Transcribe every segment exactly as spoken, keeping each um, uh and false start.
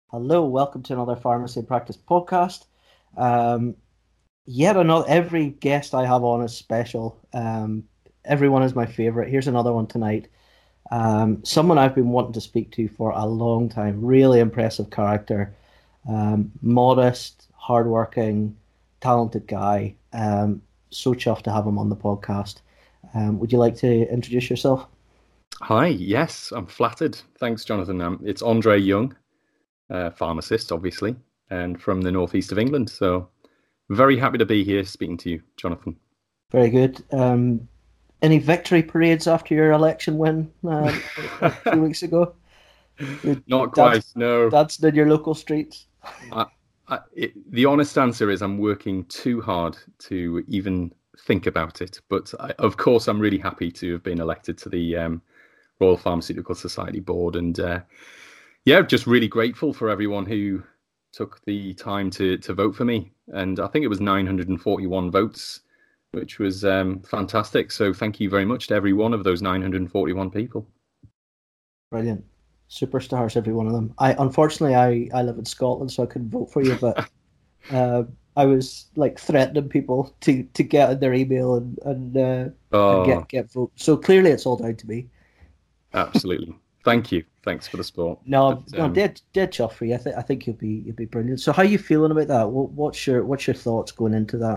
Hello, welcome to another Pharmacy Practice podcast. Um, yet another, every guest I have on is special. Um, everyone is my favorite. Here's another one tonight. Um, someone I've been wanting to speak to for a long time. Really impressive character. Um, modest, hardworking, talented guy. Um, so chuffed to have him on the podcast. Um, would you like to introduce yourself? Hi, yes, I'm flattered. Thanks, Jonathan. Um, it's Andre Young, uh, pharmacist, obviously, and from the northeast of England. So very happy to be here speaking to you, Jonathan. Very good. Um, any victory parades after your election win uh, a few weeks ago? Not quite, That's no. that's in your local streets. I, I, it, the honest answer is I'm working too hard to even think about it. But I, of course, I'm really happy to have been elected to the um, Royal Pharmaceutical Society board, and uh, yeah, just really grateful for everyone who took the time to to vote for me. And I think it was nine hundred forty-one votes, which was um, fantastic. So thank you very much to every one of those nine hundred forty-one people. Brilliant. Superstars, every one of them. I unfortunately I, I live in Scotland, so I couldn't vote for you, but uh, I was like threatening people to, to get their email and and, uh, and Oh, get get vote. So clearly it's all down to me. absolutely. Thank you. Thanks for the support. But No, no, um, dead dead chuff for you. I think I think you'll be you'll be brilliant. So how you feeling about that? What, what's your what's your thoughts going into that?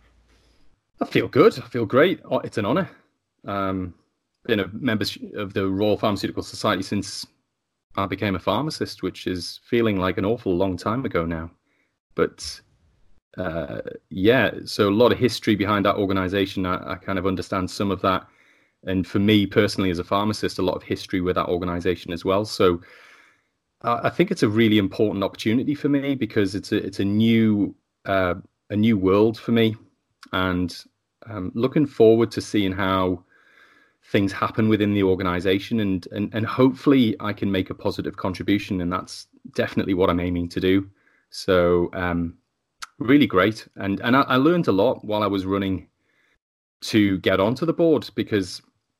I feel good. I feel great. Oh, it's an honour. Um, been a member of the Royal Pharmaceutical Society since I became a pharmacist, which is feeling like an awful long time ago now. But uh, yeah, so a lot of history behind that organisation. I, I kind of understand some of that, and for me personally, as a pharmacist, a lot of history with that organisation as well. So uh, I think it's a really important opportunity for me because it's a it's a new uh, a new world for me, and um, looking forward to seeing how things happen within the organization, and, and and hopefully I can make a positive contribution, and that's definitely what I'm aiming to do. So um, really great, and and I, I learned a lot while I was running to get onto the board because,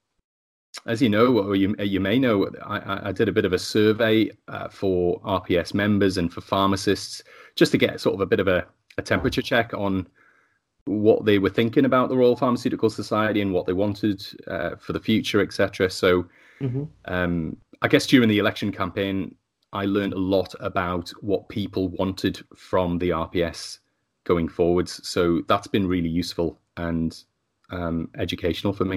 as you know, or you you may know, I, I did a bit of a survey uh, for R P S members and for pharmacists just to get sort of a bit of a, a temperature check on what they were thinking about the Royal Pharmaceutical Society and what they wanted uh, for the future, et cetera. So Hmm. um, I guess during the election campaign, I learned a lot about what people wanted from the R P S going forwards. So that's been really useful and um, educational for me.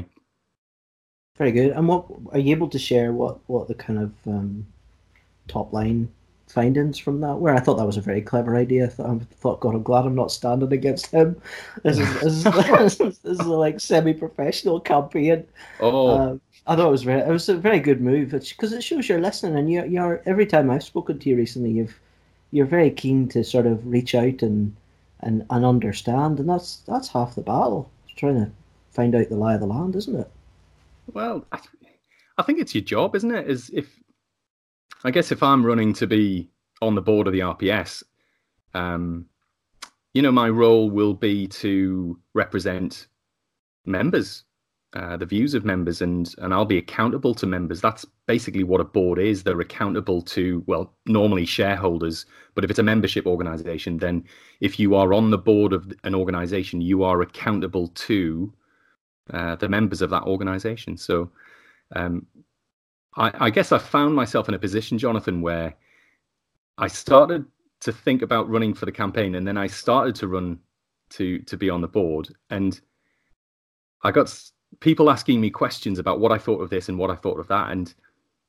Very good. And what are you able to share? What what the kind of um, top line findings from that were? I thought that was a very clever idea. I thought, I thought God, I'm glad I'm not standing against him. This is this is, this is, this is a like semi-professional campaign. Oh, Um, I thought it was very it was a very good move because it shows you're listening, and you you're every time I've spoken to you recently, you've you're very keen to sort of reach out and and and understand, and that's that's half the battle. Trying to find out the lie of the land, isn't it? well, I, I think it's your job, isn't it? Is if I guess if I'm running to be on the board of the R P S, um, you know, my role will be to represent members, uh, the views of members, and and I'll be accountable to members. That's basically what a board is. They're accountable to, well, normally shareholders, but if it's a membership organization, then if you are on the board of an organization, you are accountable to uh, the members of that organization. So um, I, I guess I found myself in a position, Jonathan, where I started to think about running for the campaign, and then I started to run to to be on the board, and I got people asking me questions about what I thought of this and what I thought of that, and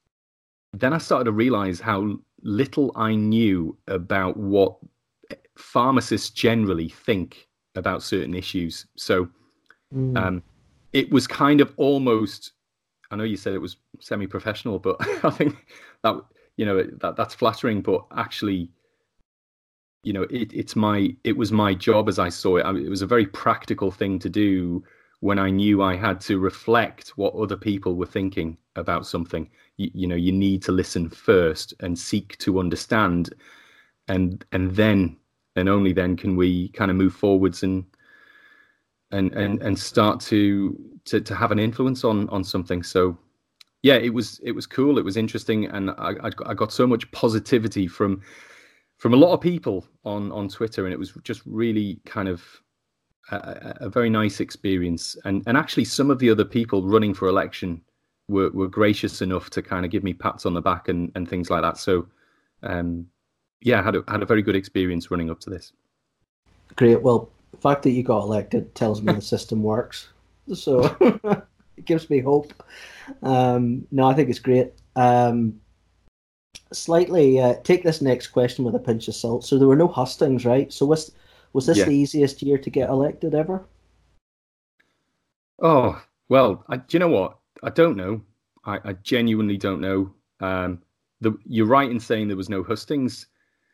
then I started to realize how little I knew about what pharmacists generally think about certain issues. So Mm. um, it was kind of almost, I know you said it was semi-professional, but I think that, you know, that that's flattering, but actually, you know, it, it's my, it was my job as I saw it. I mean, it was a very practical thing to do when I knew I had to reflect what other people were thinking about something. You, you know, you need to listen first and seek to understand, and and then and only then can we kind of move forwards and and and and start to to to have an influence on on something. So yeah, it was it was cool. It was interesting, and I I got, I got so much positivity from from a lot of people on on Twitter, and it was just really kind of a, a very nice experience. And and actually, some of the other people running for election were were gracious enough to kind of give me pats on the back and and things like that. So, um, yeah, I had a had a very good experience running up to this. Great. Well, the fact that you got elected tells me the system works, so it gives me hope. Um, no, I think it's great. Um, slightly uh, take this next question with a pinch of salt. So there were no hustings, right? So was was this Yeah. the easiest year to get elected ever? Oh well, I, do you know what? I don't know. I, I genuinely don't know. Um, the, you're right in saying there was no hustings.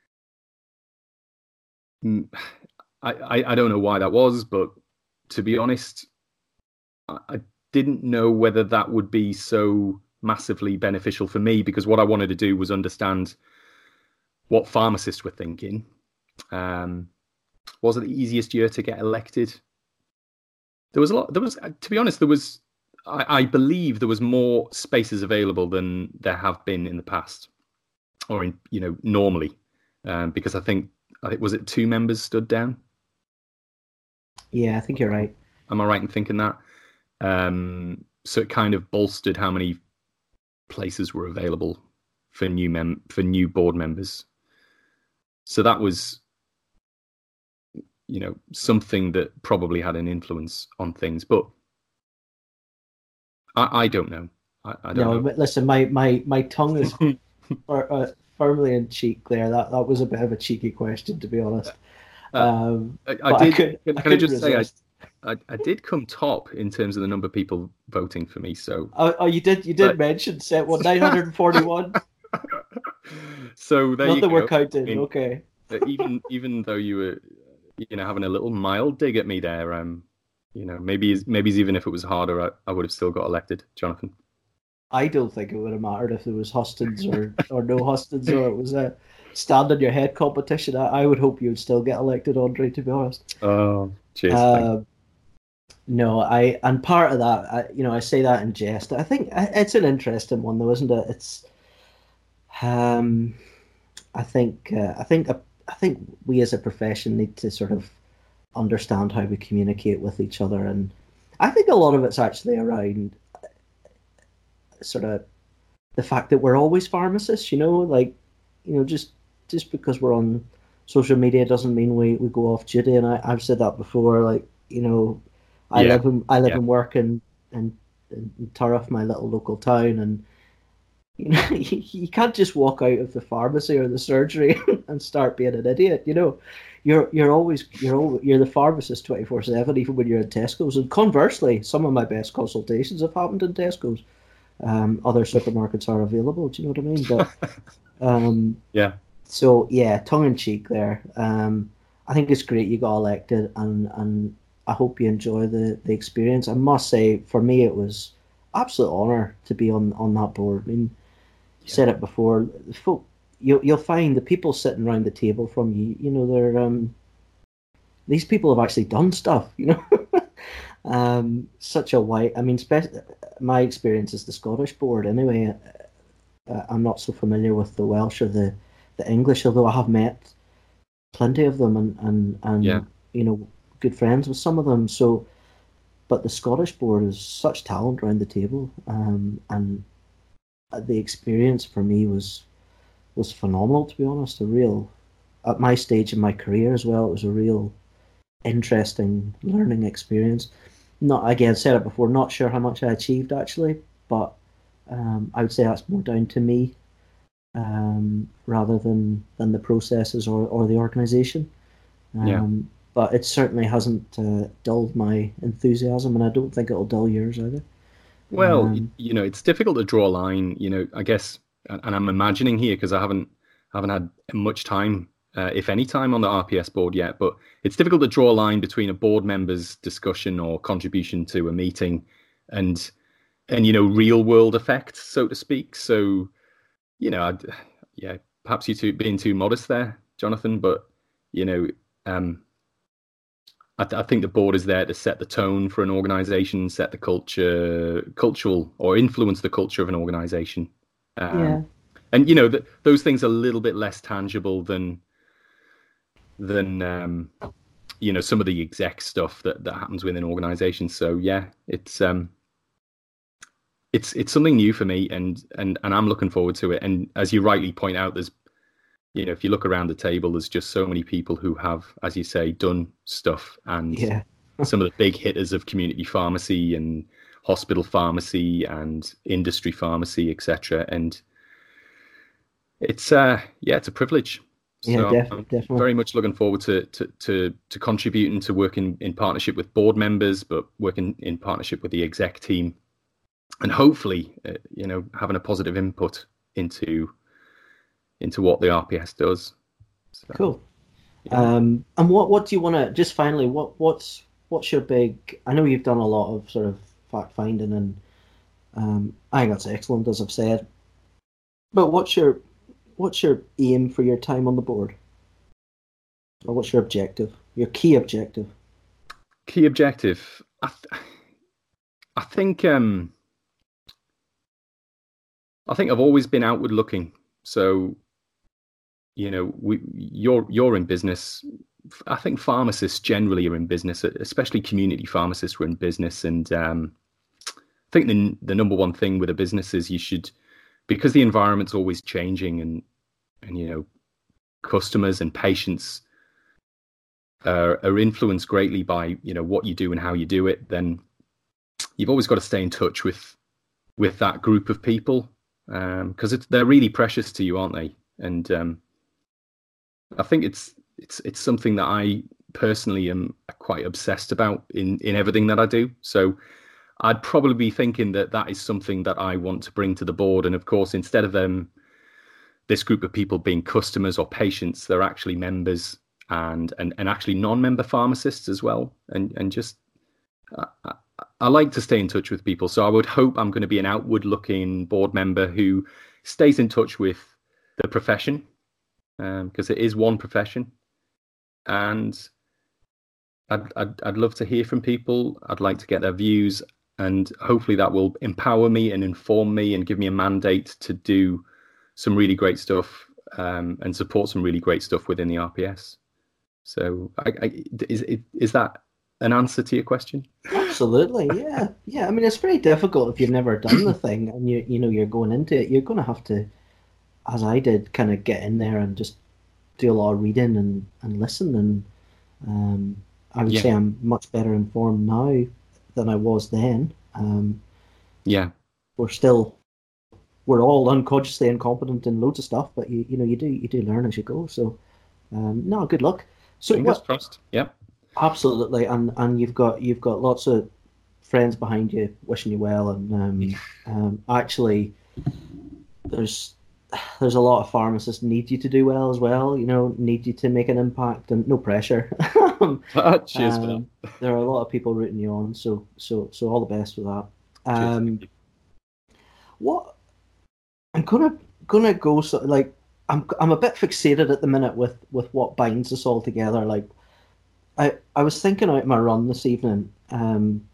Mm, I, I, I don't know why that was, but to be honest, I, I didn't know whether that would be so massively beneficial for me, because what I wanted to do was understand what pharmacists were thinking. Um, was it the easiest year to get elected? There was a lot. There was, to be honest, there was. I, I believe there was more spaces available than there have been in the past, or in you know normally, um, because I think I think was it two members stood down. Yeah, I think you're right. Am I right in thinking that? Um, so it kind of bolstered how many places were available for new mem for new board members. So that was, you know, something that probably had an influence on things, but I, I don't know. I, I don't No, know. but listen, my my my tongue is fir- uh, firmly in cheek there. That that was a bit of a cheeky question, to be honest. Uh, Um, I, I but did. I could, Can, I can I couldn't just say I, resist. I I did come top in terms of the number of people voting for me. So Oh, oh, you did you did mention set one nine hundred and forty one. So there Not you that go. we're I counting. mean, Okay. even even though you were, you know, having a little mild dig at me there, um, you know, maybe maybe even if it was harder, I, I would have still got elected, Jonathan. I don't think it would have mattered if there was hustings or, or no hustings, or it was a stand on your head competition. I, I would hope you would still get elected, Andre, to be honest. Oh, cheers. Uh, no, I and part of that, I, you know, I say that in jest. I think it's an interesting one, though, isn't it? It's, um, I think, uh, I think, uh, I think we as a profession need to sort of understand how we communicate with each other, and I think a lot of it's actually around sort of the fact that we're always pharmacists, you know, like, you know, just just because we're on social media doesn't mean we, we go off duty. And I, I've said that before, like, you know, I Yeah, live in I live yeah. and work in, in, in Turriff, my little local town, and you know, you, you can't just walk out of the pharmacy or the surgery and start being an idiot, you know. You're you're always you're always, you're the pharmacist twenty four seven, even when you're in Tesco's. And conversely, some of my best consultations have happened in Tesco's. Um, other supermarkets are available. Do you know what I mean? But um, Yeah. so yeah, tongue in cheek there. Um, I think it's great you got elected, and and I hope you enjoy the the experience. I must say, for me, it was absolute honor to be on on that board. I mean, Yeah. said it before. Folk, you'll you'll find the people sitting around the table from you. You know, they're um, these people have actually done stuff. You know. Um, such a white. I mean, spe- my experience is the Scottish board. Anyway, uh, I'm not so familiar with the Welsh or the, the English, although I have met plenty of them and and and Yeah. you know, good friends with some of them. So, but the Scottish board is such talent around the table, um, and the experience for me was was phenomenal. To be honest, a real at my stage in my career as well. It was a real interesting learning experience. Not again, said it before. Not sure how much I achieved actually, but um, I would say that's more down to me um, rather than than the processes or, or the organisation. Um, Yeah. But it certainly hasn't uh, dulled my enthusiasm, and I don't think it'll dull yours either. Well, y- Um, you know, it's difficult to draw a line. You know, I guess, and and I'm imagining here because I haven't haven't had much time, uh, if any time, on the R P S board yet. But it's difficult to draw a line between a board member's discussion or contribution to a meeting, and and you know, real world effects, so to speak. So, you know, I'd, yeah, perhaps you two being too modest there, Jonathan. But you know, um, I, th- I think the board is there to set the tone for an organization, set the culture, cultural, or influence the culture of an organization. Um, Yeah. And you know that those things are a little bit less tangible than than um, you know some of the exec stuff that, that happens within organizations. So yeah, it's um, it's it's something new for me, and and and I'm looking forward to it. And as you rightly point out, there's you know if you look around the table, there's just so many people who have, as you say, done stuff, and Yeah. some of the big hitters of community pharmacy and hospital pharmacy and industry pharmacy, et cetera. And it's uh yeah, it's a privilege. Yeah, So definitely, I'm definitely. very much looking forward to to to, to contributing to working in partnership with board members, but working in partnership with the exec team, and hopefully, uh, you know, having a positive input into into what the R P S does. So, Cool. yeah. Um, and what what do you want to just finally? What what's what's your big? I know you've done a lot of sort of fact finding, and um, I think that's excellent, as I've said. But what's your what's your aim for your time on the board, or what's your objective? Your key objective? Key objective. I, th- I think um, I think I've always been outward looking. So, you know, we you're you're in business. I think pharmacists generally are in business, especially community pharmacists are in business. And um, I think the the number one thing with a business is you should, because the environment's always changing, and and you know, customers and patients are, are influenced greatly by you know what you do and how you do it. Then you've always got to stay in touch with with that group of people, because um, they're really precious to you, aren't they? And um, I think it's it's it's something that I personally am quite obsessed about in in everything that I do. So I'd probably be thinking that that is something that I want to bring to the board. And of course, instead of them, this group of people being customers or patients, they're actually members and and, and actually non-member pharmacists as well. And and just I, I like to stay in touch with people. So I would hope I'm going to be an outward-looking board member who stays in touch with the profession, because um, it is one profession. And I'd, I'd I'd love to hear from people. I'd like to get their views, and hopefully that will empower me and inform me and give me a mandate to do some really great stuff, um, and support some really great stuff within the R P S. So, I, I, is is that an answer to your question? Absolutely, yeah, yeah. I mean, it's very difficult if you've never done the thing and you you know you're going into it. You're going to have to, as I did, kind of get in there and just do a lot of reading and and listen. And um, I would Yeah. say I'm much better informed now than I was then. Um, Yeah. we're still we're all unconsciously incompetent in loads of stuff, but you you know you do you do learn as you go. So um, no, good luck. So Fingers what? crossed. Yeah. Absolutely, and and you've got you've got lots of friends behind you wishing you well, and um, um, actually, there's there's a lot of pharmacists need you to do well as well. You know, need you to make an impact, and no pressure. Cheers for that. Um, there are a lot of people rooting you on, so so so all the best with that. Cheers. Um, what I'm gonna gonna go so like I'm I'm a bit fixated at the minute with with what binds us all together. Like I I was thinking out my run this evening. Um,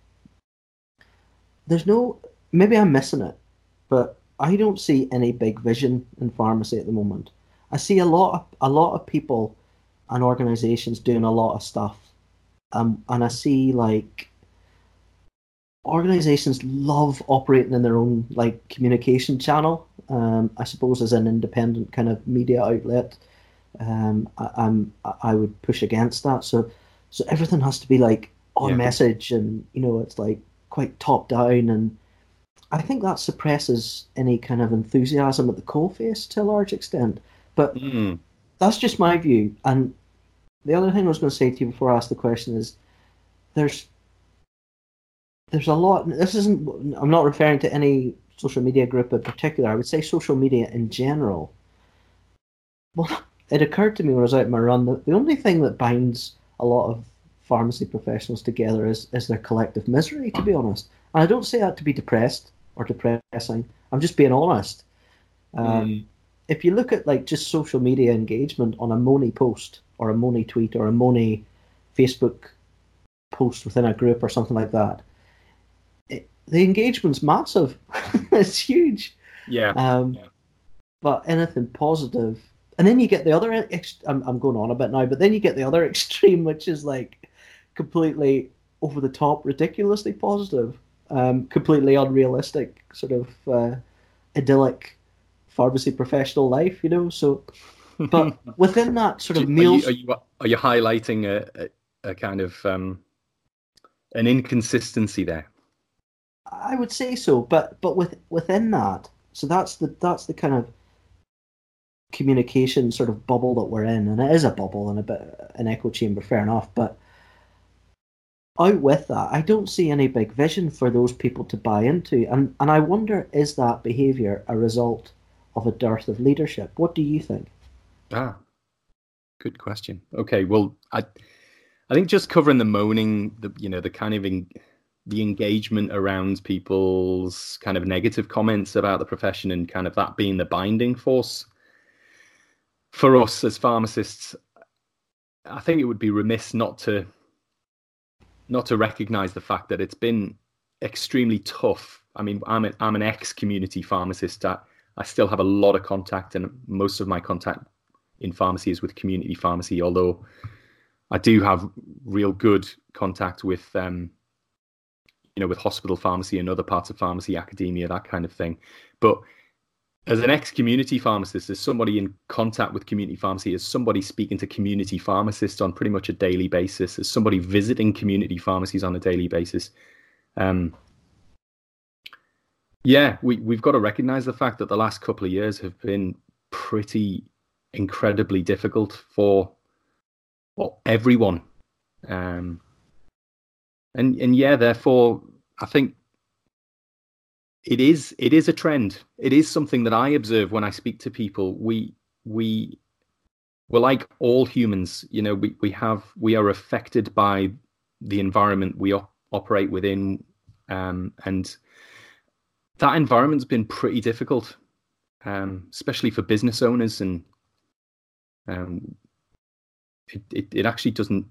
there's no maybe I'm missing it, but I don't see any big vision in pharmacy at the moment. I see a lot of a lot of people and organizations doing a lot of stuff, um, and I see like organizations love operating in their own like communication channel. Um, I suppose as an independent kind of media outlet, um, I, I'm I would push against that. So so everything has to be like on Yeah. message, and you know it's like quite top down, and I think that suppresses any kind of enthusiasm at the coalface to a large extent. But Mm. that's just my view. And the other thing I was going to say to you before I ask the question is, there's there's a lot. This isn't. I'm not referring to any social media group in particular. I would say social media in general. Well, it occurred to me when I was out on my run that the only thing that binds a lot of pharmacy professionals together is is their collective misery. To be honest, and I don't say that to be depressed or depressing. I'm just being honest. Um, Mm. If you look at like just social media engagement on a Moni post or a Moni tweet or a Moni Facebook post within a group or something like that, it, the engagement's massive. It's huge. Yeah. Um, yeah. But anything positive, and then you get the other. Ex- I'm I'm going on a bit now, but then you get the other extreme, which is like completely over the top, ridiculously positive, um, completely unrealistic, sort of uh, idyllic pharmacy professional life, you know. So, but within that sort Do of you- are you meals, are you are you highlighting a, a, a kind of um, an inconsistency there? I would say so. But but with within that, so that's the that's the kind of communication sort of bubble that we're in, and it is a bubble and a bit an echo chamber, fair enough. But out with that, I don't see any big vision for those people to buy into, and and I wonder, is that behaviour a result of a dearth of leadership? What do you think? Ah, good question. Okay, well, I I think just covering the moaning, the you know the kind of in, the engagement around people's kind of negative comments about the profession and kind of that being the binding force for us as pharmacists, I think it would be remiss not to not to recognize the fact that it's been extremely tough. I mean, I'm an, I'm an ex-community pharmacist. I, I still have a lot of contact, and most of my contact in pharmacy is with community pharmacy, although I do have real good contact with, um, you know, with hospital pharmacy and other parts of pharmacy, academia, that kind of thing. But as an ex-community pharmacist, as somebody in contact with community pharmacy, as somebody speaking to community pharmacists on pretty much a daily basis, as somebody visiting community pharmacies on a daily basis, um, yeah, we, we've got to recognize the fact that the last couple of years have been pretty incredibly difficult for, well, everyone. Um, and, and yeah, therefore, I think It is. It is a trend. It is something that I observe when I speak to people. We we we're like all humans. You know, we we have we are affected by the environment we op- operate within, um, and that environment's been pretty difficult, um, especially for business owners. And um, it, it it actually doesn't.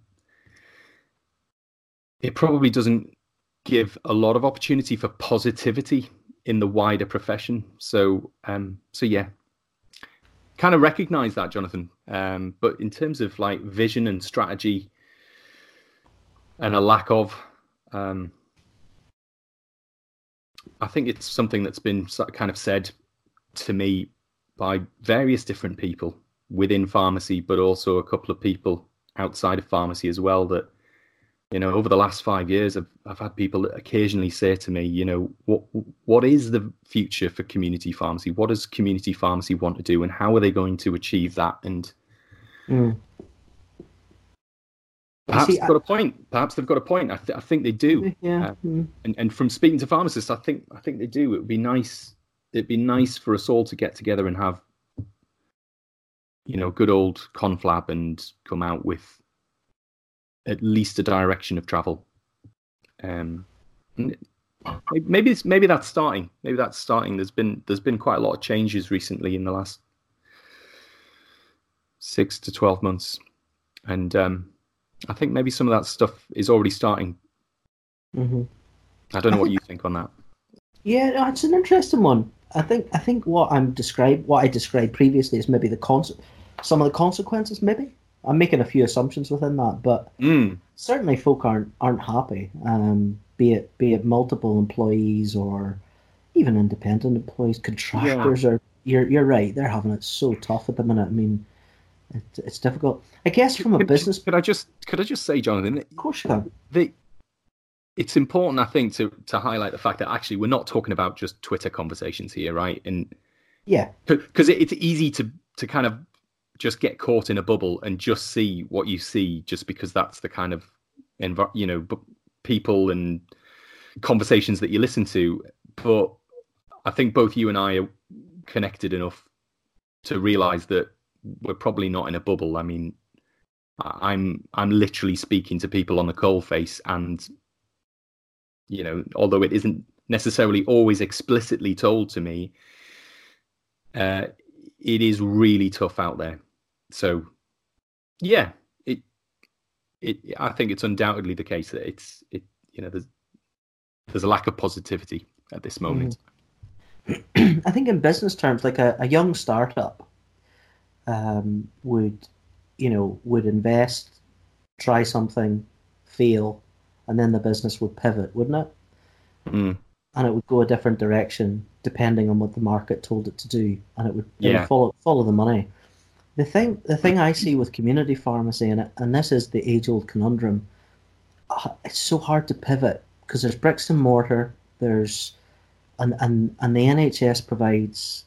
It probably doesn't give a lot of opportunity for positivity in the wider profession. So, um, so yeah, kind of recognize that, Jonathan. Um, but in terms of like vision and strategy and a lack of, um, I think it's something that's been kind of said to me by various different people within pharmacy, but also a couple of people outside of pharmacy as well, that you know, over the last five years, I've, I've had people occasionally say to me, you know, what what is the future for community pharmacy? What does community pharmacy want to do, and how are they going to achieve that? And Mm. You perhaps see, they've I, got a point. Perhaps they've got a point. I, th- I think they do. yeah, Uh, mm. and and from speaking to pharmacists, I think I think they do. It would be nice. It'd be nice for us all to get together and have, you know, good old conflab and come out with at least a direction of travel. Um, maybe it's, maybe that's starting. Maybe that's starting. There's been there's been quite a lot of changes recently in the last six to twelve months, and um, I think maybe some of that stuff is already starting. Mm-hmm. I don't I know what think, you think on that. yeah, no, it's an interesting one. I think I think what I'm described, what I described previously is maybe the cons- some of the consequences. Maybe I'm making a few assumptions within that, but Mm. certainly folk aren't aren't happy. Um, be it be it multiple employees or even independent employees, Yeah. contractors are. You're you're right. They're having it so tough at the minute. I mean, it, it's difficult. I guess from a Could, could, business, could I just could I just say, Jonathan, that of course you can. the, it's important, I think, to to highlight the fact that actually we're not talking about just Twitter conversations here, right? And Yeah, because it, it's easy to to kind of just get caught in a bubble and just see what you see, just because that's the kind of env- you know people and conversations that you listen to. But I think both you and I are connected enough to realize that we're probably not in a bubble. I mean, I'm I'm literally speaking to people on the coalface, and you know, although it isn't necessarily always explicitly told to me, uh, it is really tough out there. So, yeah, it it, I think it's undoubtedly the case that it's it you know there's there's a lack of positivity at this moment. Mm. I think in business terms, like a, a young startup um, would, you know, would invest, try something, fail, and then the business would pivot, wouldn't it? Mm. And it would go a different direction depending on what the market told it to do, and it would it would Yeah. follow follow the money. The thing the thing I see with community pharmacy, and it, and this is the age old conundrum, uh, it's so hard to pivot because there's bricks and mortar, there's and and and the N H S provides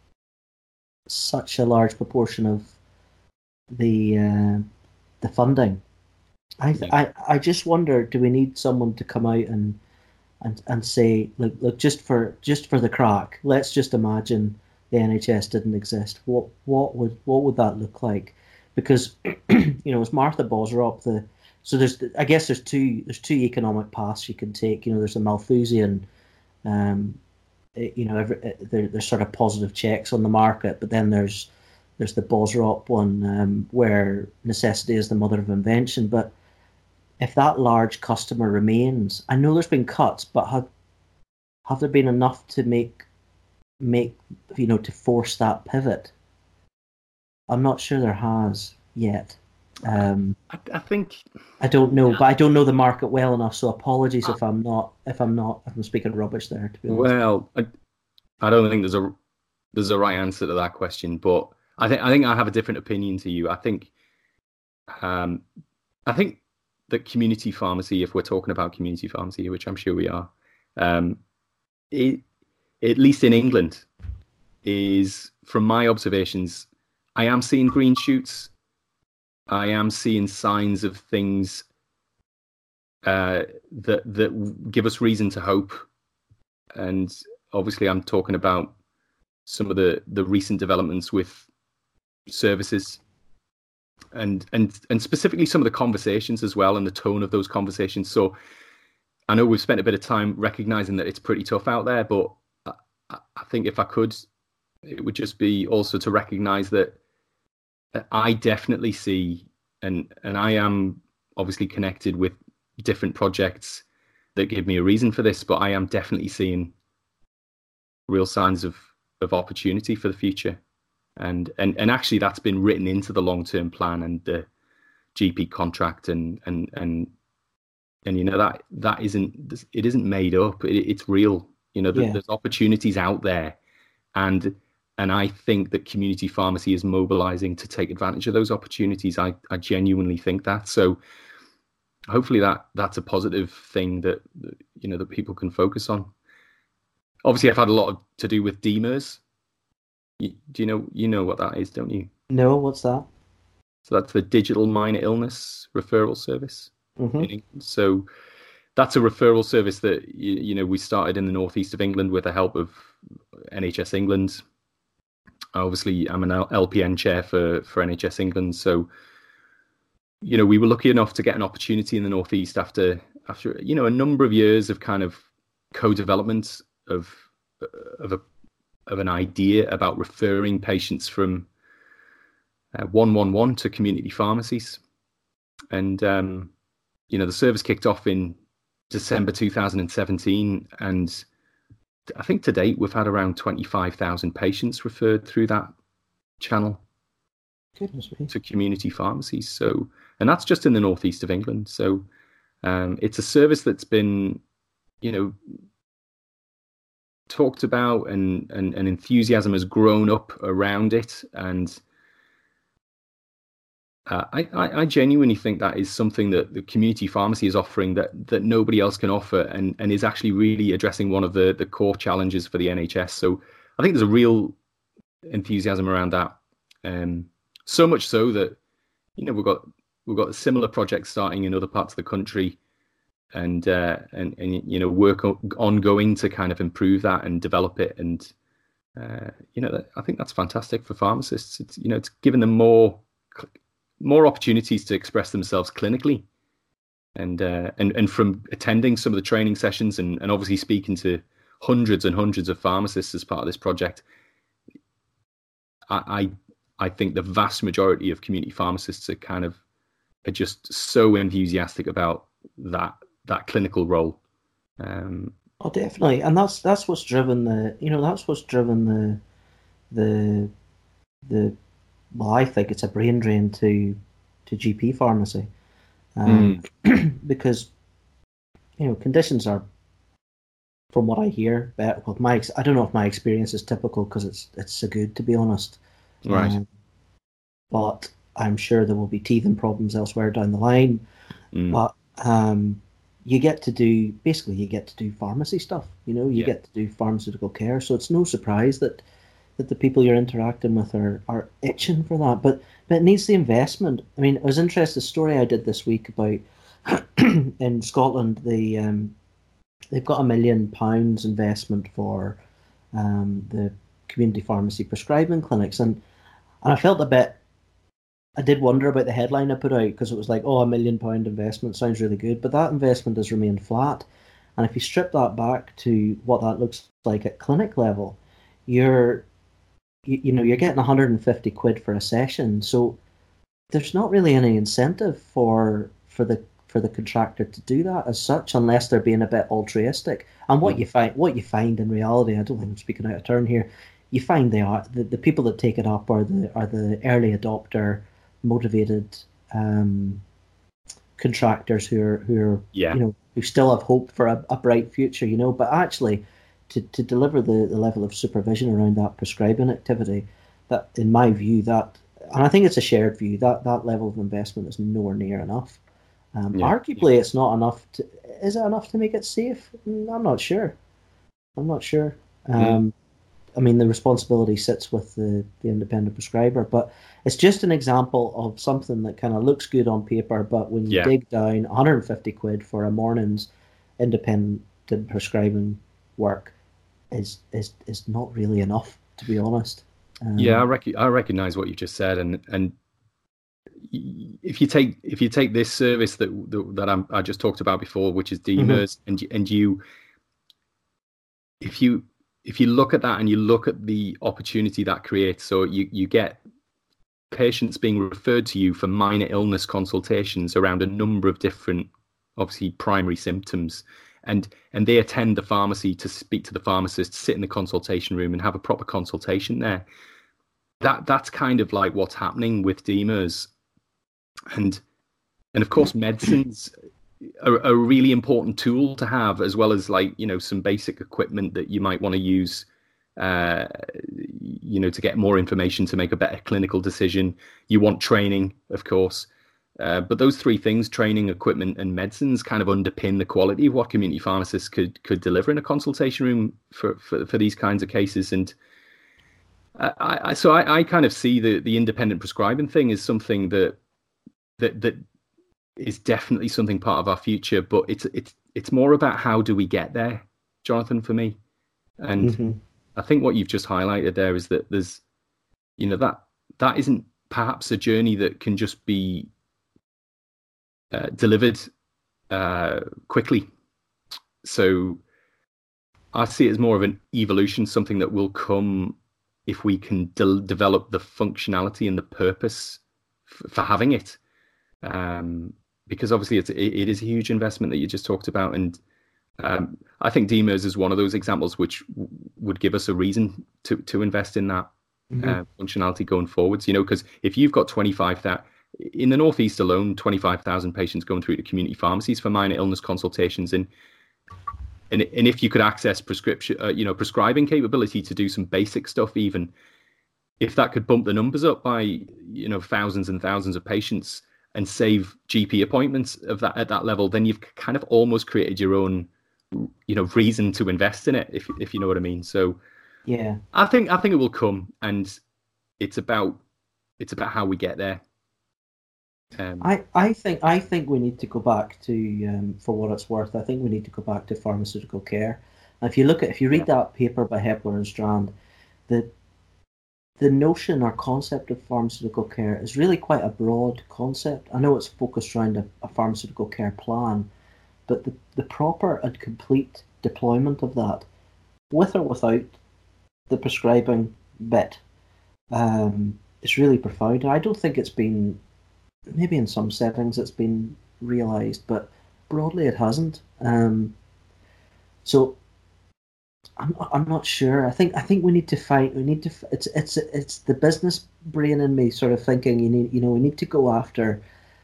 such a large proportion of the uh, the funding. I, Yeah. I I just wonder, do we need someone to come out and and and say, look, look, just for just for the crack, let's just imagine the N H S didn't exist. What what would what would that look like? Because you know, it's Martha Bosrop, the so there's I guess there's two there's two economic paths you can take. You know, there's the Malthusian, um, you know, every, there, there's sort of positive checks on the market, but then there's there's the Bosrop one, um, where necessity is the mother of invention. But if that large customer remains, I know there's been cuts, but have have there been enough to make make you know to force that pivot? I'm not sure there has yet. Um, I, I think I don't know, but I don't know the market well enough. So apologies if I'm not if I'm not if I'm speaking rubbish there. To be honest. well, I, I don't think there's a there's a right answer to that question, but I think I think I have a different opinion to you. I think um, I think that community pharmacy, if we're talking about community pharmacy, which I'm sure we are, um, it, at least in England, is from my observations, I am seeing green shoots. I am seeing signs of things uh, that that give us reason to hope, and obviously, I'm talking about some of the the recent developments with services, and and and specifically some of the conversations as well, and the tone of those conversations. So I know we've spent a bit of time recognizing that it's pretty tough out there, but I, I think if I could, it would just be also to recognize that I definitely see, and and I am obviously connected with different projects that give me a reason for this, but I am definitely seeing real signs of of opportunity for the future. And and and actually that's been written into the long-term plan and the G P contract, and and and and you know that that isn't it isn't made up. It, it's real. You know, Yeah. there's opportunities out there, and and I think that community pharmacy is mobilizing to take advantage of those opportunities. I I genuinely think that. So hopefully that that's a positive thing that, that you know that people can focus on. Obviously, I've had a lot of, to do with D M E R S. You, do you know you know what that is, don't you? No, what's that? So that's the Digital Minor Illness Referral Service. Mm-hmm. So that's a referral service that you, you know we started in the northeast of England with the help of N H S England. Obviously, I'm an L P N chair for for N H S England, so you know we were lucky enough to get an opportunity in the northeast after after you know a number of years of kind of co-development of of a of an idea about referring patients from uh, one one one to community pharmacies. And, um, you know, the service kicked off in December two thousand seventeen. And I think to date, we've had around twenty-five thousand patients referred through that channel. Goodness me. To community pharmacies. So, and that's just in the northeast of England. So um, it's a service that's been, you know, talked about, and, and, and enthusiasm has grown up around it. And uh, I, I, I genuinely think that is something that the community pharmacy is offering that, that nobody else can offer, and, and is actually really addressing one of the, the core challenges for the N H S. So I think there's a real enthusiasm around that. Um, so much so that, you know, we've got we've got similar projects starting in other parts of the country, and uh, and and you know work ongoing to kind of improve that and develop it. And uh, you know, I think that's fantastic for pharmacists. It's you know it's giving them more more opportunities to express themselves clinically, and uh, and and from attending some of the training sessions, and, and obviously speaking to hundreds and hundreds of pharmacists as part of this project, I, I I think the vast majority of community pharmacists are kind of are just so enthusiastic about that that clinical role. Um, oh, definitely, and that's that's what's driven the you know that's what's driven the the the well, I think it's a brain drain to to G P pharmacy, um, mm, because you know conditions are, from what I hear, better. Well, my I don't know if my experience is typical because it's it's so good, to be honest. right. Um, but I'm sure there will be teething problems elsewhere down the line. Mm, But um, you get to do basically you get to do pharmacy stuff. You know, you yeah. get to do pharmaceutical care. So it's no surprise that that the people you're interacting with are, are itching for that. But but it needs the investment. I mean, it was interesting. The story I did this week about in Scotland, the um, they've got a million pounds investment for um, the community pharmacy prescribing clinics, and and I felt a bit. I did wonder about the headline I put out because it was like, oh, a million pound investment sounds really good, but that investment has remained flat. And if you strip that back to what that looks like at clinic level, you're you, you know you're getting one hundred fifty quid for a session, so there's not really any incentive for for the for the contractor to do that as such, unless they're being a bit altruistic. And what Mm, you find what you find in reality, I don't think I'm speaking out of turn here, you find they are the, the people that take it up are the are the early adopter, motivated um, contractors who are who are yeah. you know who still have hope for a, a bright future, you know. But actually, to, to deliver the, the level of supervision around that prescribing activity, that in my view, that and I think it's a shared view that that level of investment is nowhere near enough. Um, Yeah. arguably, it's not enough to. Is it enough to make it safe? Mm, I'm not sure. I'm not sure. Mm, Um, I mean, the responsibility sits with the, the independent prescriber, but it's just an example of something that kind of looks good on paper, but when you yeah. dig down, one hundred fifty quid for a morning's independent prescribing work is is is not really enough, to be honest. Yeah. I Um, rec- I recognize what you just said, and and if you take if you take this service that that, that I'm, I just talked about before, which is mhm, D MERS, and you- and you if you if you look at that and you look at the opportunity that creates, so you you get patients being referred to you for minor illness consultations around a number of different, obviously, primary symptoms, and and they attend the pharmacy to speak to the pharmacist, sit in the consultation room, and have a proper consultation there. That that's kind of like what's happening with D MERS, and and of course, medicines are a really important tool to have, as well as, like, you know, some basic equipment that you might want to use, uh, you know, to get more information to make a better clinical decision. You want training, of course. Uh, but those three things, training, equipment, and medicines, kind of underpin the quality of what community pharmacists could could deliver in a consultation room for, for, for these kinds of cases. And I, I so I, I kind of see the, the independent prescribing thing as something that that that is definitely something part of our future, but it's it's it's more about how do we get there, Jonathan, for me. And mhm. I think what you've just highlighted there is that there's, you know, that that isn't perhaps a journey that can just be uh, delivered uh, quickly. So I see it as more of an evolution, something that will come if we can de- develop the functionality and the purpose f- for having it. Um, because obviously it's, it, it is a huge investment that you just talked about, and um, I think D MERS is one of those examples which w- would give us a reason to to invest in that Mhm. uh, functionality going forwards. You know, because if you've got twenty-five thousand in the Northeast alone, twenty-five thousand patients going through to community pharmacies for minor illness consultations, and and and if you could access prescription, uh, you know, prescribing capability to do some basic stuff, even if that could bump the numbers up by, you know, thousands and thousands of patients and save G P appointments of that at that level, then you've kind of almost created your own, you know, reason to invest in it, if if you know what I mean. So Yeah. I think I think it will come, and it's about it's about how we get there. Um, I, I think I think we need to go back to um, for what it's worth. I think we need to go back to pharmaceutical care. And if you look at if you read yeah, that paper by Hepler and Strand, the the notion or concept of pharmaceutical care is really quite a broad concept. I know it's focused around a, a pharmaceutical care plan, but the, the proper and complete deployment of that, with or without the prescribing bit, um, is really profound. And I don't think it's been maybe in some settings it's been realised, but broadly it hasn't. Um, so I'm I'm not sure. I think I think we need to fight. We need to. It's it's it's the business brain in me sort of thinking. You need you know we need to go after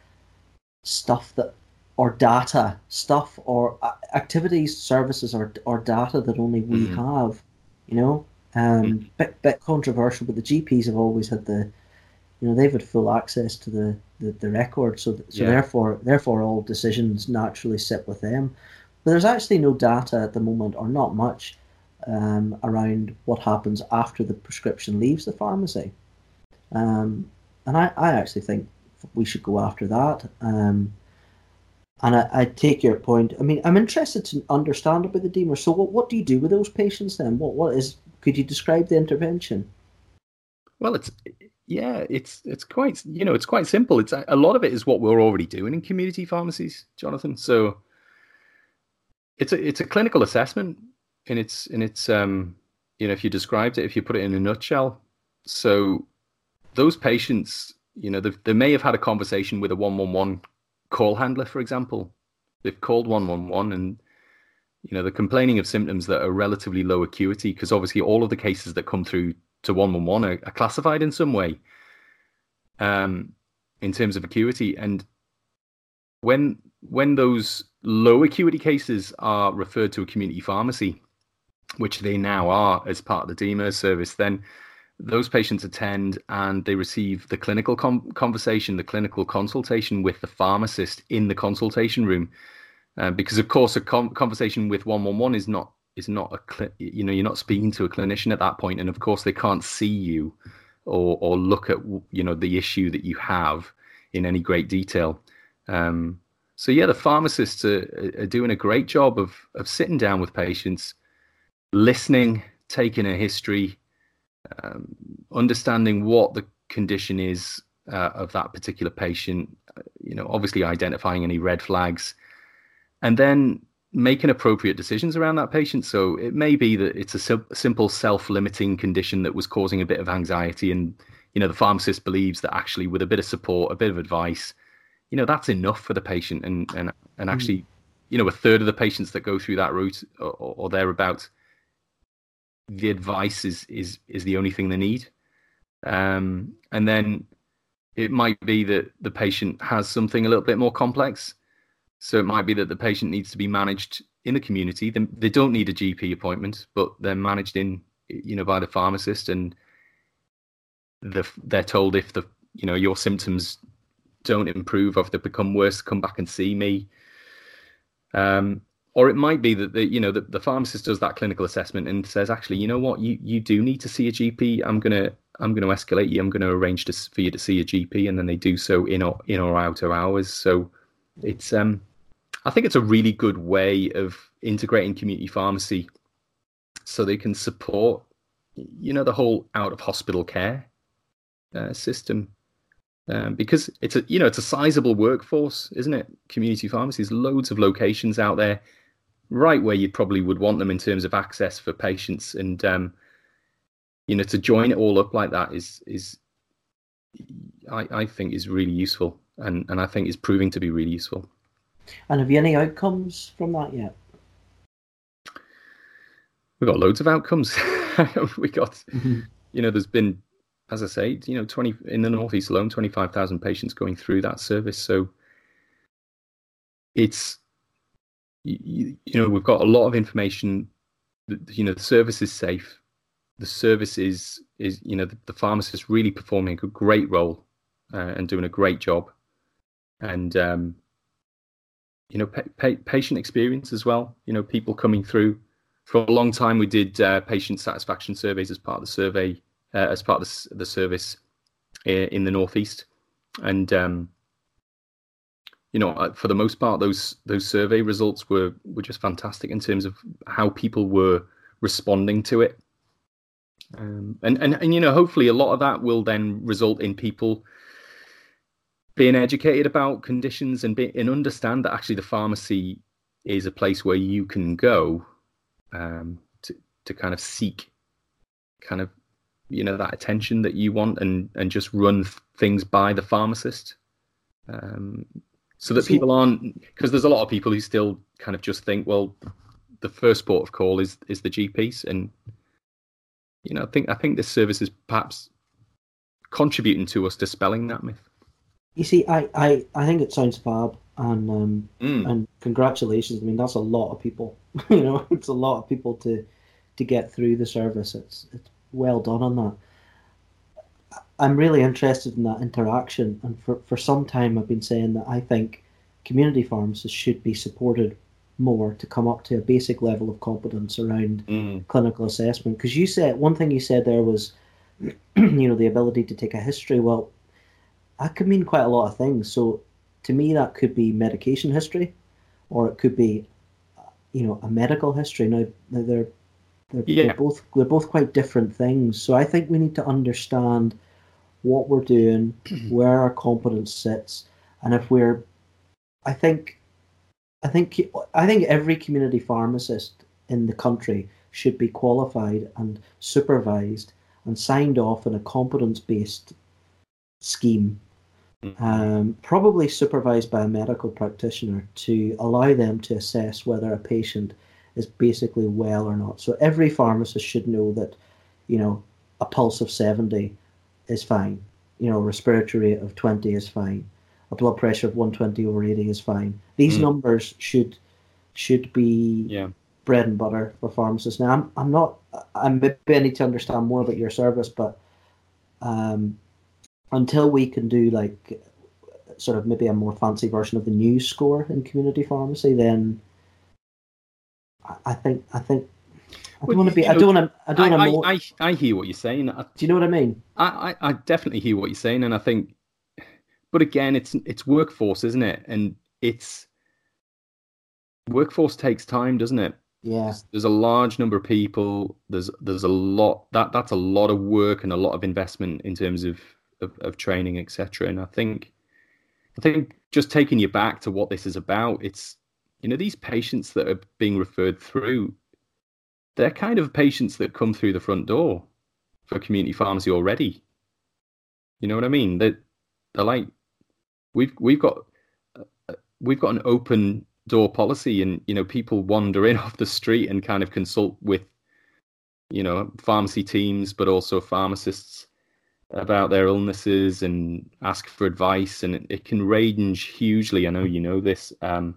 stuff that or data stuff or activities, services or or data that only we Mm-hmm. have. You know, um, bit bit controversial, but the G Ps have always had the you know they've had full access to the the, the record, so so Yeah. therefore therefore all decisions naturally sit with them. But there's actually no data at the moment, or not much, um, around what happens after the prescription leaves the pharmacy. Um, and I, I actually think we should go after that. Um, and I, I take your point. I mean, I'm interested to understand about the D M A R. So what, what do you do with those patients then? What what is could you describe the intervention? Well, it's yeah, it's it's quite you know it's quite simple. It's a lot of it is what we're already doing in community pharmacies, Jonathan. So it's a it's a clinical assessment in its in its um you know if you described it if you put it in a nutshell. So those patients, you know, they they may have had a conversation with a one one one call handler, for example. They've called one one one and you know they're complaining of symptoms that are relatively low acuity because obviously all of the cases that come through to one one one are, are classified in some way um, in terms of acuity. And when when those low acuity cases are referred to a community pharmacy, which they now are as part of the D M A R service, then those patients attend and they receive the clinical com- conversation, the clinical consultation with the pharmacist in the consultation room. Uh, because of course, a com- conversation with one one one is not is not a cl- you know you're not speaking to a clinician at that point, and of course they can't see you or or look at you know the issue that you have in any great detail. Um, so yeah, the pharmacists are, are doing a great job of of sitting down with patients, listening, taking a history, um, understanding what the condition is uh, of that particular patient. You know, obviously identifying any red flags and then making appropriate decisions around that patient. So it may be that it's a sim- simple self-limiting condition that was causing a bit of anxiety, and you know the pharmacist believes that actually with a bit of support, a bit of advice, you know that's enough for the patient, and and and Mm. actually, you know, a third of the patients that go through that route or, or thereabouts, the advice is is is the only thing they need. Um, and then it might be that the patient has something a little bit more complex. So it might be that the patient needs to be managed in the community. They, they don't need a G P appointment, but they're managed in, you know, by the pharmacist, and the, they're told if the, you know, your symptoms don't improve or if they become worse, come back and see me. Um, or it might be that the, you know, the, the pharmacist does that clinical assessment and says, actually, you know what, you you do need to see a G P. I'm gonna I'm gonna escalate you. I'm gonna arrange to, for you to see a G P, and then they do so in or in or out of hours. So it's um I think it's a really good way of integrating community pharmacy so they can support, you know, the whole out of hospital care uh, system. Um, because it's a, you know, it's a sizable workforce, isn't it? Community pharmacies, loads of locations out there, right where you probably would want them in terms of access for patients, and um, you know, to join it all up like that is is I, I think is really useful, and and I think is proving to be really useful. And have you any outcomes from that yet? We've got loads of outcomes. we got, Mm-hmm. you know, there's been, as I say, you know, twenty in the Northeast alone, twenty-five thousand patients going through that service. So it's, you, you know, we've got a lot of information. You know, the service is safe. The service is, is you know, the, the pharmacist really performing a great role uh, and doing a great job. And, um, you know, pa- pa- patient experience as well. You know, people coming through. For a long time, we did uh, patient satisfaction surveys as part of the survey, uh, as part of the, the service in the Northeast, and um, you know, for the most part, those those survey results were were just fantastic in terms of how people were responding to it, um, and and and you know, hopefully, a lot of that will then result in people being educated about conditions and be, and understand that actually the pharmacy is a place where you can go um, to to kind of seek kind of you know that attention that you want and and just run things by the pharmacist. Um, so that people aren't, because there's a lot of people who still kind of just think, well, the first port of call is is the G Ps, and you know, I think I think this service is perhaps contributing to us dispelling that myth. You see, I, I, I think it sounds fab, and um, Mm. and congratulations. I mean, that's a lot of people. You know, it's a lot of people to to get through the service. It's it's well done on that. I'm really interested in that interaction, and for, for some time I've been saying that I think community pharmacists should be supported more to come up to a basic level of competence around Mm. clinical assessment. Because you said one thing you said there was, you know, the ability to take a history. Well, that could mean quite a lot of things. So to me, that could be medication history, or it could be, you know, a medical history. Now, they're they're, Yeah. they're both they're both quite different things. So I think we need to understand what we're doing, where our competence sits, and if we're, I think, I think, I think every community pharmacist in the country should be qualified and supervised and signed off in a competence-based scheme, um, probably supervised by a medical practitioner to allow them to assess whether a patient is basically well or not. So every pharmacist should know that, you know, a pulse of seventy is fine. You know, a respiratory rate of twenty is fine. A blood pressure of one twenty over eighty is fine. These Mm. numbers should should be Yeah. bread and butter for pharmacists. Now, I'm I'm not. I maybe I need to understand more about your service, but um, until we can do like sort of maybe a more fancy version of the news score in community pharmacy, then I, I think I think. I don't Well, want to be. you I know, don't want to. I don't I, want to. I, I, I hear what you're saying. I, Do you know what I mean? I, I definitely hear what you're saying, and I think, but again, it's it's workforce, isn't it? And it's workforce takes time, doesn't it? Yeah. There's, there's a large number of people. There's there's a lot that that's a lot of work and a lot of investment in terms of of, of training, et cetera. And I think I think just taking you back to what this is about, it's you know these patients that are being referred through, they're kind of patients that come through the front door for community pharmacy already. You know what I mean? They they're like we've we've got uh, we've got an open door policy, and you know people wander in off the street and kind of consult with you know pharmacy teams, but also pharmacists about their illnesses and ask for advice, and it, it can range hugely. I know you know this. Um,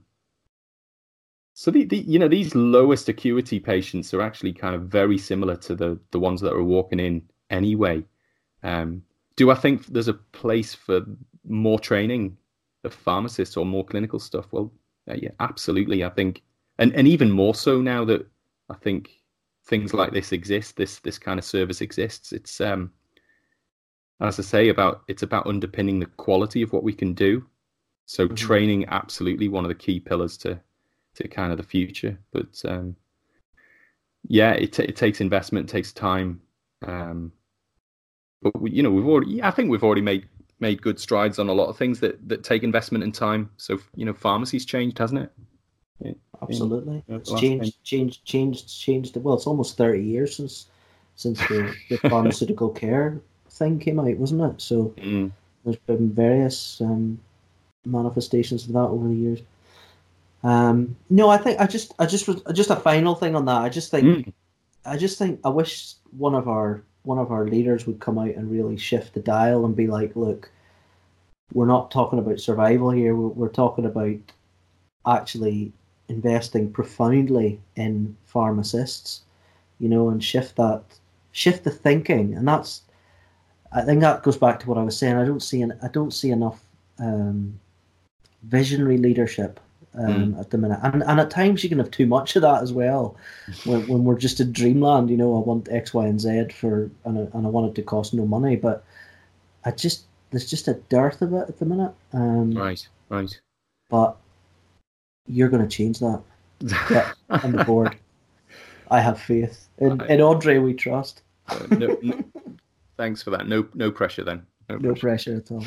so the, the you know these lowest acuity patients are actually kind of very similar to the the ones that are walking in anyway. Um, do I think there's a place for more training of pharmacists or more clinical stuff? Well, uh, yeah, absolutely. I think, and and even more so now that I think things like this exist, this this kind of service exists. It's um, as I say, about it's about underpinning the quality of what we can do. So Mhm. training, absolutely one of the key pillars to to kind of the future. But um, yeah, it t- it takes investment, it takes time. Um, but we, you know, we've already, I think we've already made made good strides on a lot of things that that take investment and time. So you know, pharmacy's changed, hasn't it? Yeah, Absolutely. in, uh, It's last changed, changed, changed, changed. Well, it's almost thirty years since since the, the pharmaceutical care thing came out, wasn't it? So Mm. there's been various um, manifestations of that over the years. Um, no, I think I just, I just, was just a final thing on that. I just think, Mm. I just think, I wish one of our one of our leaders would come out and really shift the dial and be like, look, we're not talking about survival here. We're, we're talking about actually investing profoundly in pharmacists, you know, and shift that, shift the thinking. And that's, I think that goes back to what I was saying. I don't see, an, I don't see enough um, visionary leadership um, Mm. at the minute. And and at times you can have too much of that as well. When when we're just in dreamland, you know, I want X, Y, and Z for, and I, and I want it to cost no money. But I just, there's just a dearth of it at the minute. Um, Right, right. But you're going to change that. Get on the board. I have faith in, in Andre. We trust. Uh, no, no, thanks for that. No, no pressure then. No, No pressure. pressure at all.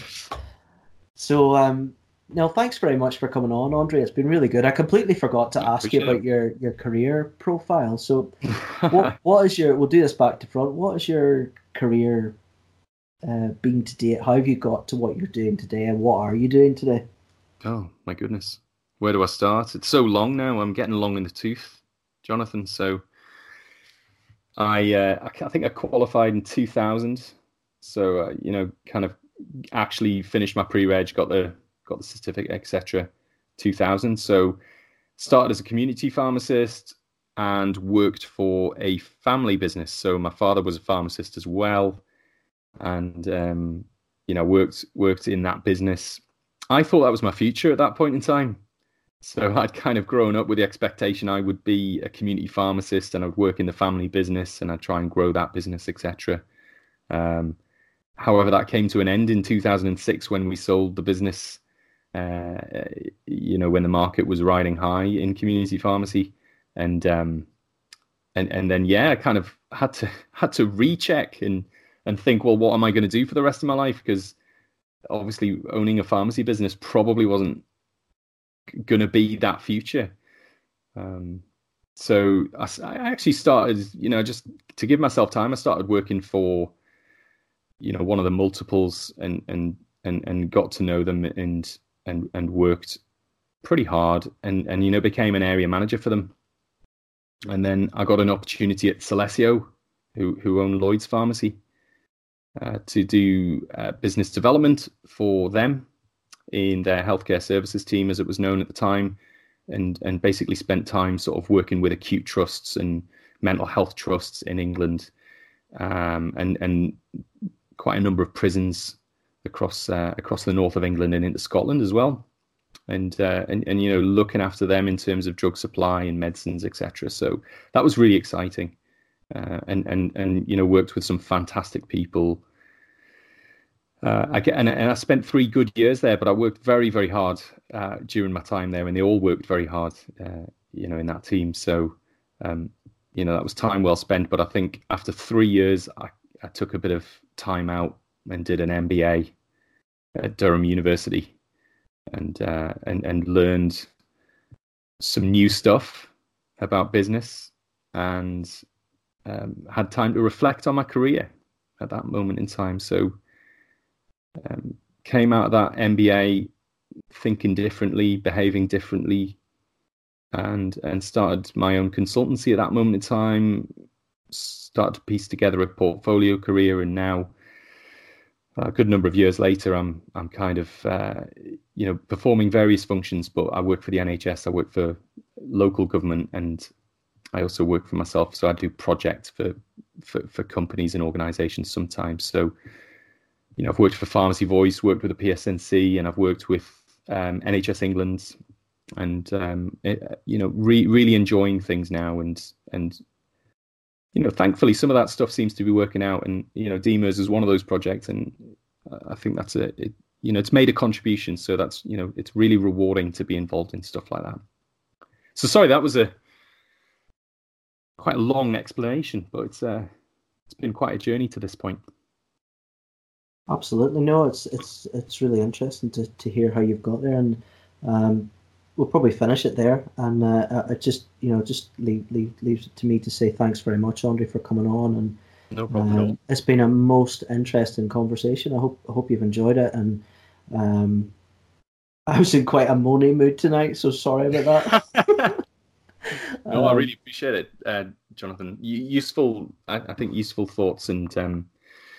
So, um, no, thanks very much for coming on, Andre. It's been really good. I completely forgot to I ask you appreciate about it. your, your career profile. So, what what is your? We'll do this back to front. What is your career uh, been to date? How have you got to what you're doing today, and what are you doing today? Oh my goodness, where do I start? It's so long now. I'm getting long in the tooth, Jonathan. So I uh, I think I qualified in two thousand. So uh, you know, kind of actually finished my pre-reg, got the got the certificate, et cetera. two thousand. So started as a community pharmacist and worked for a family business. So my father was a pharmacist as well, and um, you know worked worked in that business. I thought that was my future at that point in time. So I'd kind of grown up with the expectation I would be a community pharmacist and I'd work in the family business and I'd try and grow that business, et cetera. Um, however, that came to an end in two thousand six when we sold the business. Uh, you know, when the market was riding high in community pharmacy, and um, and and then yeah, I kind of had to had to recheck and and think, well, what am I going to do for the rest of my life? Because obviously, owning a pharmacy business probably wasn't going to be that future. Um, so I, I actually started, you know, just to give myself time. I started working for, you know, one of the multiples, and and and and got to know them, and and and worked pretty hard, and and you know became an area manager for them. And then I got an opportunity at Celesio, who who own Lloyd's Pharmacy, uh, to do uh, business development for them in their healthcare services team, as it was known at the time, and and basically spent time sort of working with acute trusts and mental health trusts in England, um, and and quite a number of prisons across uh, across the north of England and into Scotland as well, and uh, and and you know looking after them in terms of drug supply and medicines, et cetera. So that was really exciting, uh, and and and you know worked with some fantastic people. Uh, I get, and, and I spent three good years there, but I worked very very hard uh, during my time there, and they all worked very hard, uh, you know, in that team. So um, you know that was time well spent. But I think after three years, I, I took a bit of time out and did an M B A at Durham University, and uh, and and learned some new stuff about business, and um, had time to reflect on my career at that moment in time. So um, came out of that M B A thinking differently, behaving differently, and and started my own consultancy at that moment in time. Started to piece together a portfolio career, and now, a good number of years later, I'm I'm kind of uh, you know performing various functions. But I work for the N H S, I work for local government, and I also work for myself. So I do projects for for, for companies and organisations sometimes. So you know I've worked for Pharmacy Voice, worked with the P S N C, and I've worked with um, N H S England, and um, it, you know re- really enjoying things now, and and. You know, thankfully, some of that stuff seems to be working out, and you know, D M E R S is one of those projects, and I think that's a, it, you know, it's made a contribution. So that's, you know, it's really rewarding to be involved in stuff like that. So sorry, that was a quite a long explanation, but it's uh, it's been quite a journey to this point. Absolutely, no, it's it's it's really interesting to to hear how you've got there, and um. We'll probably finish it there, and uh, I just, you know, just leave, leave, leaves it to me to say thanks very much, Andre, for coming on. And no problem um, at all. It's been a most interesting conversation. I hope I hope you've enjoyed it. And um, I was in quite a moany mood tonight, so sorry about that. no, um, I really appreciate it, uh, Jonathan. Useful, I, I think, useful thoughts, and um,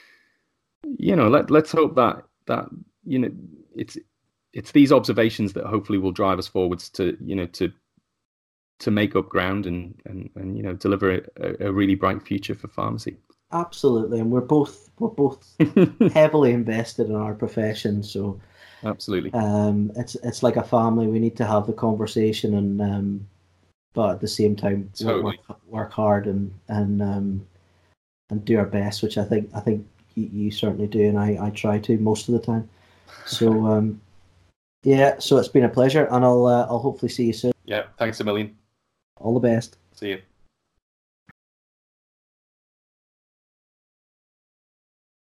you know, let let's hope that that you know it's. It's these observations that hopefully will drive us forwards to, you know, to to make up ground and and, and you know deliver a, a really bright future for pharmacy. Absolutely, and we're both we're both heavily invested in our profession, so absolutely, um, it's it's like a family. We need to have the conversation, and um, but at the same time, totally. work, work hard and and um, and do our best, which I think I think you, you certainly do, and I, I try to most of the time. So. Um, Yeah, so it's been a pleasure, and I'll uh, I'll hopefully see you soon. Yeah, thanks a million. All the best. See you.